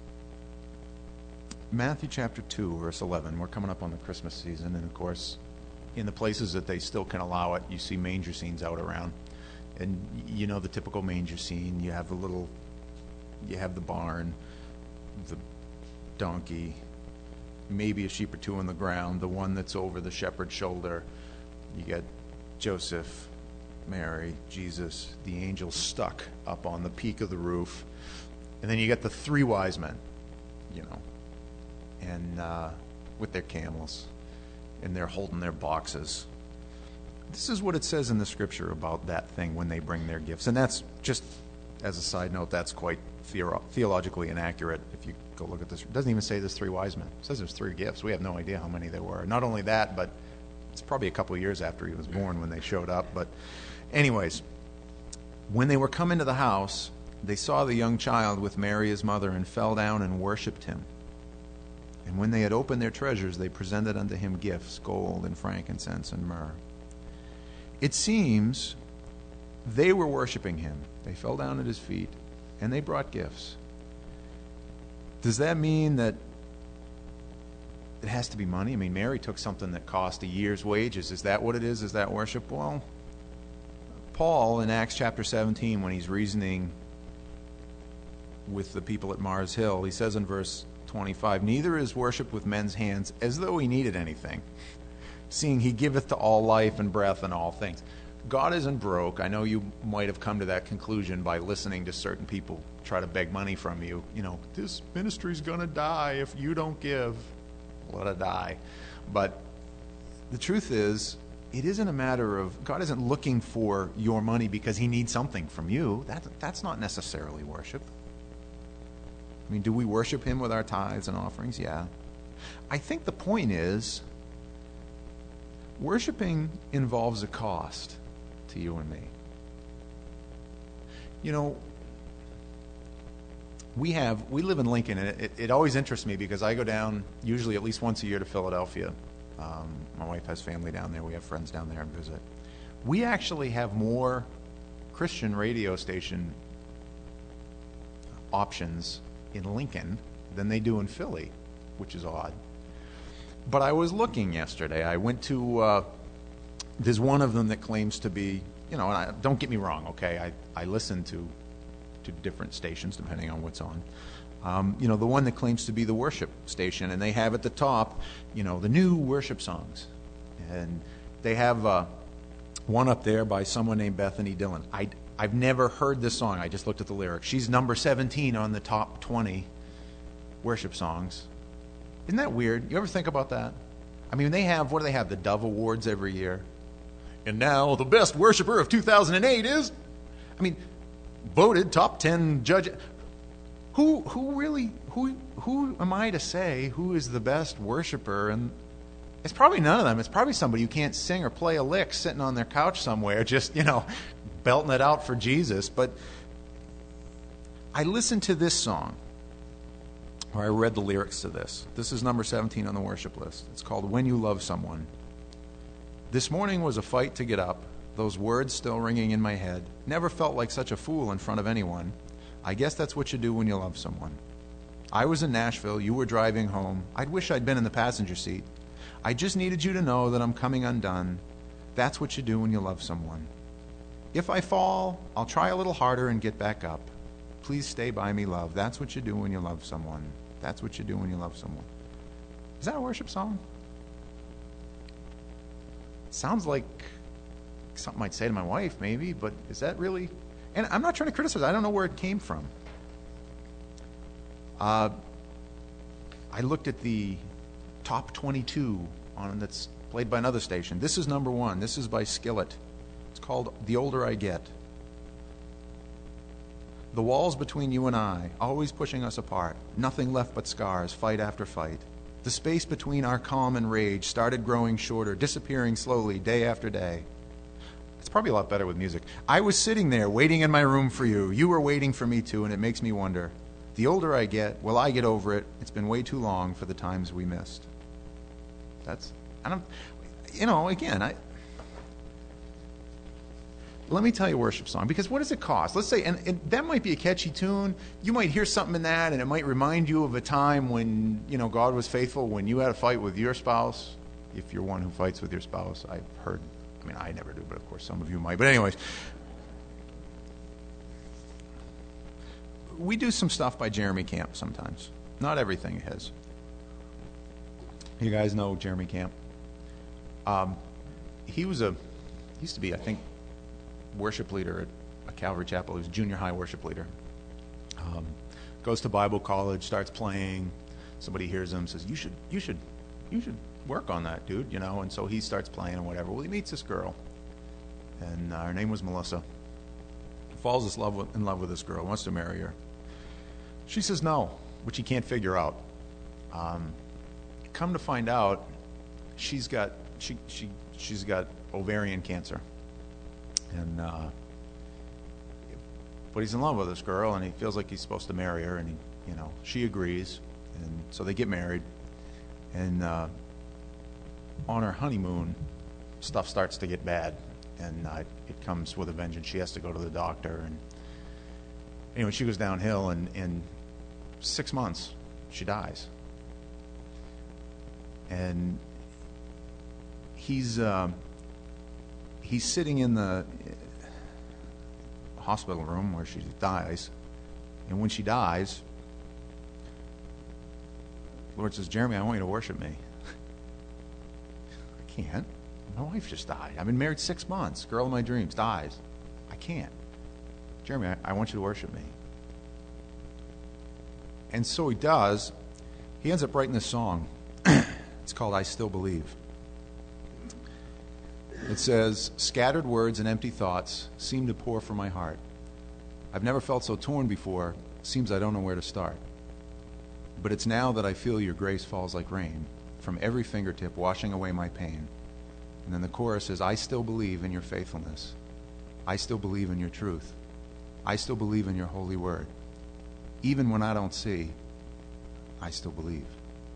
Matthew chapter 2, verse 11, we're coming up on the Christmas season, and of course, in the places that they still can allow it, you see manger scenes out around. And you know the typical manger scene. You have the barn, the donkey, maybe a sheep or 2 on the ground, the one that's over the shepherd's shoulder. You get Joseph, Mary, Jesus, the angel stuck up on the peak of the roof. And then you get the 3 wise men, and with their camels, and they're holding their boxes. This is what it says in the scripture about that thing when they bring their gifts. And that's just, as a side note, that's quite theologically inaccurate. If you go look at this, it doesn't even say there's 3 wise men. It says there's 3 gifts. We have no idea how many there were. Not only that, but it's probably a couple of years after he was born when they showed up. But anyways, when they were come into the house, they saw the young child with Mary his mother, and fell down and worshipped him. And when they had opened their treasures, they presented unto him gifts, gold and frankincense and myrrh. It seems they were worshiping him. They fell down at his feet, and they brought gifts. Does that mean that it has to be money? I mean, Mary took something that cost a year's wages. Is that what it is? Is that worship? Well, Paul in Acts chapter 17, when he's reasoning with the people at Mars Hill, he says in verse 25, neither is worship with men's hands as though he needed anything, seeing he giveth to all life and breath and all things. God isn't broke. I know you might have come to that conclusion by listening to certain people try to beg money from you. This ministry's going to die if you don't give. Let it die. But the truth is, it isn't a matter of, God isn't looking for your money because he needs something from you. That's not necessarily worship. I mean, do we worship him with our tithes and offerings? Yeah. I think the point is, worshiping involves a cost to you and me. We live in Lincoln, and it always interests me because I go down usually at least once a year to Philadelphia. My wife has family down there. We have friends down there and visit. We actually have more Christian radio station options in Lincoln than they do in Philly, which is odd. But I was looking yesterday. I went to, there's one of them that claims to be, and don't get me wrong, okay? I listen to different stations depending on what's on. The one that claims to be the worship station, and they have at the top, the new worship songs. And they have one up there by someone named Bethany Dillon. I've never heard this song. I just looked at the lyrics. She's number 17 on the top 20 worship songs. Isn't that weird? You ever think about that? I mean, what do they have? The Dove Awards every year. And now the best worshiper of 2008 is, voted top 10 judge. Who am I to say who is the best worshiper? And it's probably none of them. It's probably somebody who can't sing or play a lick sitting on their couch somewhere, just, belting it out for Jesus. But I listened to this song, or I read the lyrics to this. This is number 17 on the worship list. It's called When You Love Someone. This morning was a fight to get up, those words still ringing in my head. Never felt like such a fool in front of anyone. I guess that's what you do when you love someone. I was in Nashville, you were driving home. I'd wish I'd been in the passenger seat. I just needed you to know that I'm coming undone. That's what you do when you love someone. If I fall, I'll try a little harder and get back up. Please stay by me, love. That's what you do when you love someone. That's what you do when you love someone. Is that a worship song? Sounds like something I'd say to my wife, maybe, but is that really? And I'm not trying to criticize. I don't know where it came from. I looked at the top 22 that's played by another station. This is number 1. This is by Skillet. It's called The Older I Get. The walls between you and I, always pushing us apart. Nothing left but scars, fight after fight. The space between our calm and rage started growing shorter, disappearing slowly, day after day. It's probably a lot better with music. I was sitting there, waiting in my room for you. You were waiting for me too, and it makes me wonder. The older I get, will I get over it? It's been way too long for the times we missed. Let me tell you a worship song, because what does it cost? Let's say, and that might be a catchy tune. You might hear something in that, and it might remind you of a time when, God was faithful, when you had a fight with your spouse. If you're one who fights with your spouse, I've heard, I never do, but of course some of you might. But anyways, we do some stuff by Jeremy Camp sometimes. Not everything is. You guys know Jeremy Camp? He used to be, I think, worship leader at a Calvary Chapel. He was junior high worship leader. Goes to Bible college, starts playing. Somebody hears him, says, "You should work on that, dude." And so he starts playing and whatever. Well, he meets this girl, and her name was Melissa. Falls in love with this girl, wants to marry her. She says no, which he can't figure out. Come to find out, she's got ovarian cancer. And but he's in love with this girl, and he feels like he's supposed to marry her, and she agrees, and so they get married. And on her honeymoon, stuff starts to get bad, and it comes with a vengeance. She has to go to the doctor, and anyway, she goes downhill, and in 6 months, she dies. And he's sitting in the hospital room where she dies, and when she dies, the Lord says, "Jeremy, I want you to worship me." I can't. My wife just died. I've been married 6 months. Girl of my dreams dies. I can't. Jeremy, I want you to worship me. And so he does. He ends up writing this song. It's called "I Still Believe." It says, "Scattered words and empty thoughts seem to pour from my heart. I've never felt so torn before. Seems I don't know where to start. But it's now that I feel your grace falls like rain from every fingertip, washing away my pain." And then the chorus is, "I still believe in your faithfulness. I still believe in your truth. I still believe in your holy word. Even when I don't see, I still believe."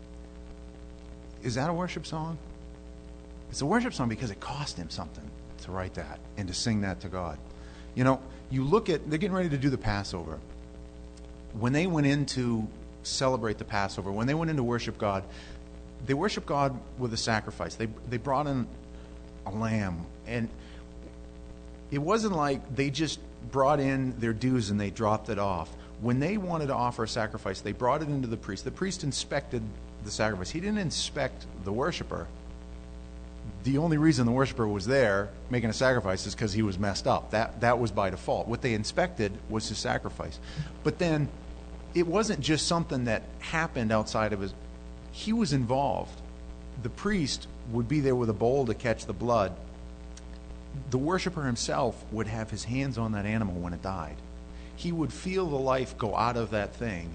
Is that a worship song? It's a worship song because it cost him something to write that and to sing that to God. You look at, they're getting ready to do the Passover. When they went in to celebrate the Passover, when they went in to worship God, they worshiped God with a sacrifice. They brought in a lamb, and it wasn't like they just brought in their dues and they dropped it off. When they wanted to offer a sacrifice, they brought it into the priest. The priest inspected the sacrifice. He didn't inspect the worshiper. The only reason the worshiper was there making a sacrifice is because he was messed up. That was by default. What they inspected was his sacrifice. But then it wasn't just something that happened outside of his. He was involved. The priest would be there with a bowl to catch the blood. The worshiper himself would have his hands on that animal when it died. He would feel the life go out of that thing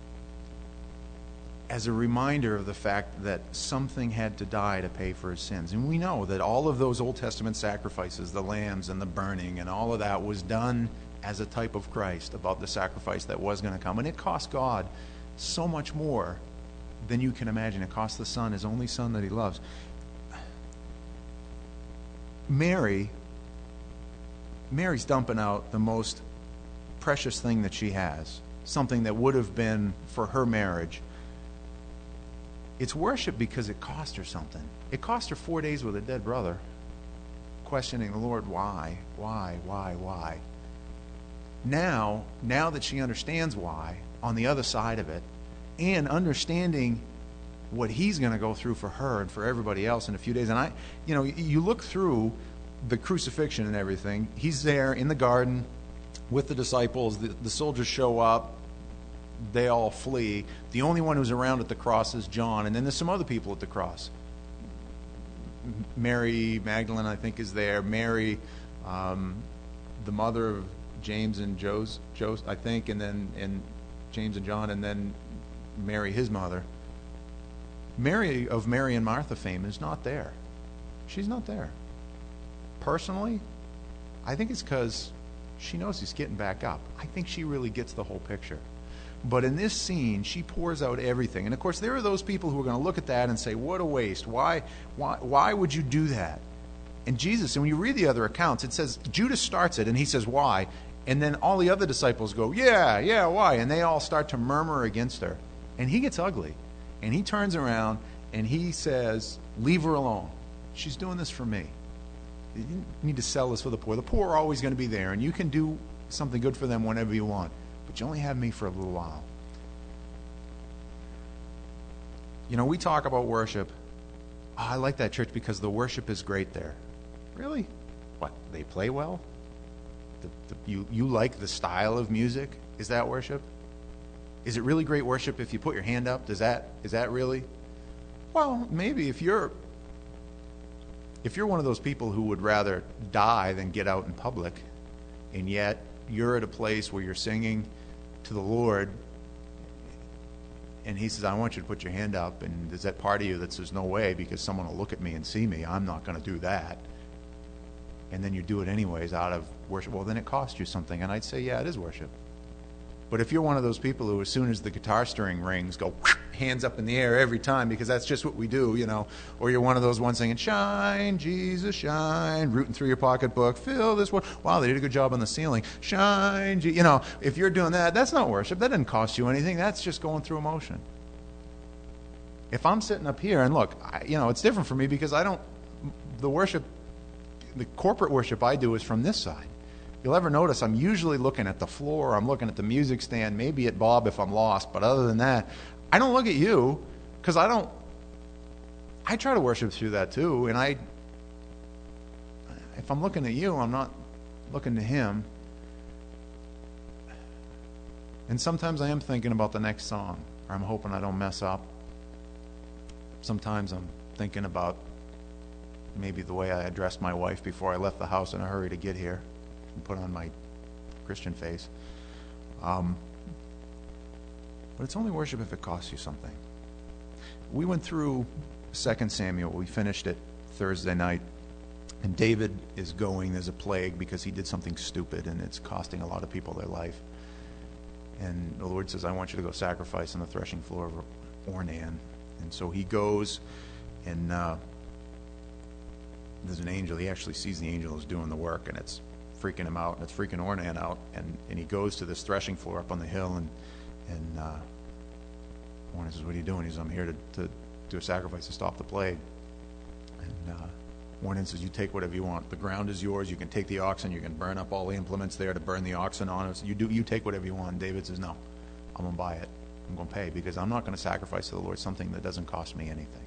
as a reminder of the fact that something had to die to pay for his sins. And we know that all of those Old Testament sacrifices, the lambs and the burning and all of that, was done as a type of Christ, about the sacrifice that was going to come. And it cost God so much more than you can imagine. It cost the Son, his only Son that he loves. Mary's dumping out the most precious thing that she has, something that would have been for her marriage. It's worship because it cost her something. It cost her 4 days with a dead brother, questioning the Lord, why? Now that she understands why, on the other side of it, and understanding what he's going to go through for her and for everybody else in a few days. And you look through the crucifixion and everything. He's there in the garden with the disciples. The soldiers show up. They all flee. The only one who's around at the cross is John. And then there's some other people at the cross. Mary Magdalene, I think, is there. Mary, the mother of James and Joseph, I think, and James and John, and then Mary, his mother. Mary of Mary and Martha fame is not there. She's not there. Personally, I think it's because she knows he's getting back up. I think she really gets the whole picture. But in this scene, she pours out everything. And of course, there are those people who are going to look at that and say, what a waste. Why would you do that? And Jesus, and when you read the other accounts, it says Judas starts it and he says, why? And then all the other disciples go, yeah, why? And they all start to murmur against her. And he gets ugly. And he turns around and he says, leave her alone. She's doing this for me. You need to sell this for the poor. The poor are always going to be there, and you can do something good for them whenever you want. But you only have me for a little while. We talk about worship. Oh, I like that church because the worship is great there. Really? What? They play well? You like the style of music? Is that worship? Is it really great worship if you put your hand up? Is that really? Well, maybe if you're one of those people who would rather die than get out in public, and yet you're at a place where you're singing to the Lord, and he says, I want you to put your hand up, and there's that part of you that says, no way, because someone will look at me and see me. I'm not going to do that. And then you do it anyways out of worship. Well, then it costs you something. And I'd say, yeah, it is worship. But if you're one of those people who, as soon as the guitar string rings, go hands up in the air every time, because that's just what we do, or you're one of those ones singing, shine, Jesus, shine, rooting through your pocketbook, fill this one. Wow, they did a good job on the ceiling. Shine, if you're doing that, that's not worship. That doesn't cost you anything. That's just going through emotion. If I'm sitting up here, and look, it's different for me because the corporate worship I do is from this side. You'll ever notice I'm usually looking at the floor, I'm looking at the music stand, maybe at Bob if I'm lost, but other than that, I don't look at you because I try to worship through that too, and if I'm looking at you, I'm not looking to him. And sometimes I am thinking about the next song, or I'm hoping I don't mess up. Sometimes I'm thinking about maybe the way I addressed my wife before I left the house in a hurry to get here and put on my Christian face. But it's only worship if it costs you something. We went through 2 Samuel. We finished it Thursday night. And David is going, there's a plague because he did something stupid and it's costing a lot of people their life. And the Lord says, I want you to go sacrifice on the threshing floor of Ornan. And so he goes, and there's an angel. He actually sees the angel who's doing the work, and it's freaking him out, and it's freaking Ornan out. And he goes to this threshing floor up on the hill, and Ornan says, what are you doing? He says, I'm here to do a sacrifice to stop the plague. And Ornan says, you take whatever you want. The ground is yours. You can take the oxen. You can burn up all the implements there to burn the oxen on. So you take whatever you want. And David says, no, I'm going to buy it. I'm going to pay, because I'm not going to sacrifice to the Lord something that doesn't cost me anything.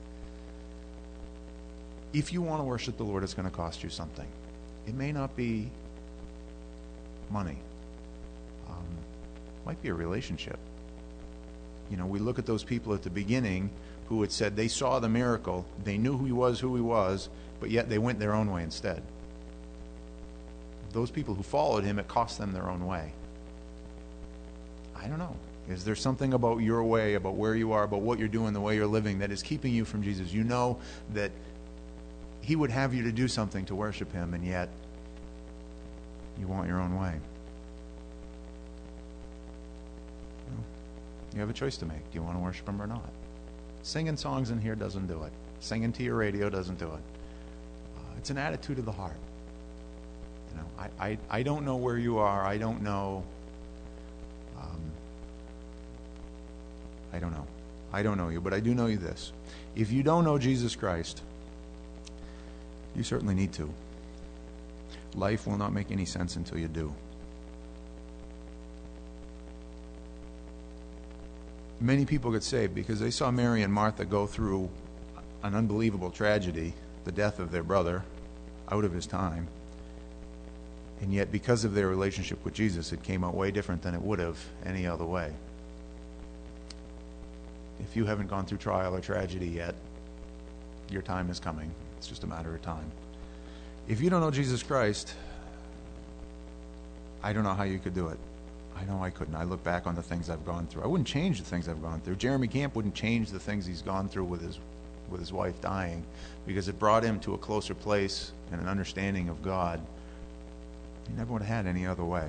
If you want to worship the Lord, it's going to cost you something. It may not be money. It might be a relationship. We look at those people at the beginning who had said they saw the miracle, they knew who he was, but yet they went their own way instead. Those people who followed him, it cost them their own way. I don't know. Is there something about your way, about where you are, about what you're doing, the way you're living, that is keeping you from Jesus? You know that he would have you to do something to worship him, and yet you want your own way. Well, you have a choice to make. Do you want to worship him or not? Singing songs in here doesn't do it. Singing to your radio doesn't do it. It's an attitude of the heart. I don't know where you are. I don't know. I don't know you, but I do know you this. If you don't know Jesus Christ, you certainly need to. Life will not make any sense until you do. Many people get saved because they saw Mary and Martha go through an unbelievable tragedy, the death of their brother, out of his time. And yet, because of their relationship with Jesus, it came out way different than it would have any other way. If you haven't gone through trial or tragedy yet, your time is coming. It's just a matter of time. If you don't know Jesus Christ, I don't know how you could do it. I know I couldn't. I look back on the things I've gone through. I wouldn't change the things I've gone through. Jeremy Camp wouldn't change the things he's gone through with his wife dying, because it brought him to a closer place and an understanding of God he never would have had any other way.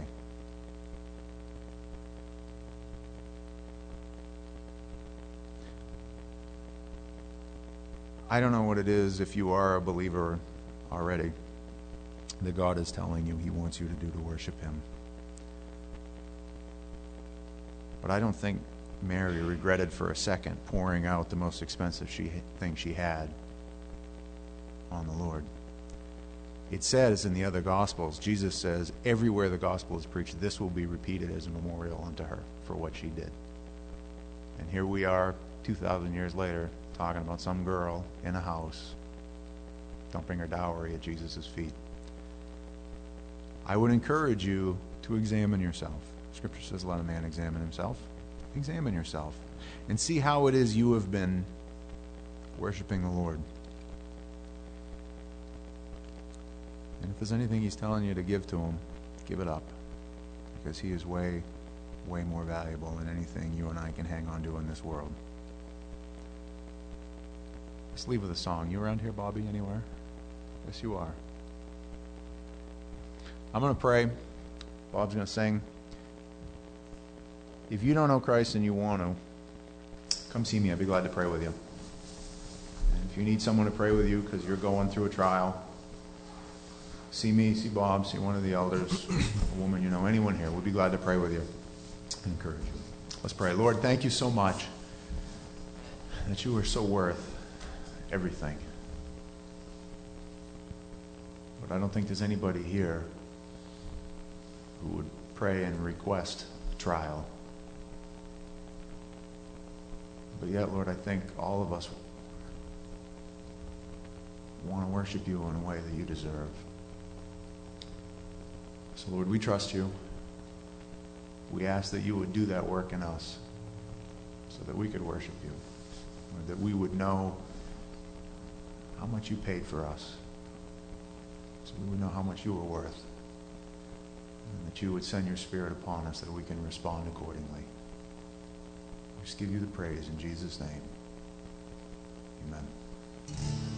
I don't know what it is, if you are a believer already, that God is telling you he wants you to do to worship him. But I don't think Mary regretted for a second pouring out the most expensive thing she had on the Lord. It says in the other Gospels, Jesus says, everywhere the gospel is preached, this will be repeated as a memorial unto her for what she did. And here we are, 2,000 years later, talking about some girl in a house dumping her dowry at Jesus' feet. I would encourage you to examine yourself. Scripture says, let a man examine himself. Examine yourself and see how it is you have been worshiping the Lord. And if there's anything he's telling you to give to him, give it up, because he is way, way more valuable than anything you and I can hang on to in this world. Let's leave with a song. You around here, Bobby, anywhere? Yes, you are. I'm going to pray. Bob's going to sing. If you don't know Christ and you want to, come see me. I'd be glad to pray with you. And if you need someone to pray with you because you're going through a trial, see me, see Bob, see one of the elders, a woman you know, anyone here. We'd be glad to pray with you and encourage you. Let's pray. Lord, thank you so much that you are so worth everything. But I don't think there's anybody here who would pray and request a trial. But yet, Lord, I think all of us want to worship you in a way that you deserve. So, Lord, we trust you. We ask that you would do that work in us so that we could worship you, or that we would know how much you paid for us, so we would know how much you were worth, and that you would send your Spirit upon us that we can respond accordingly. We just give you the praise in Jesus' name. Amen.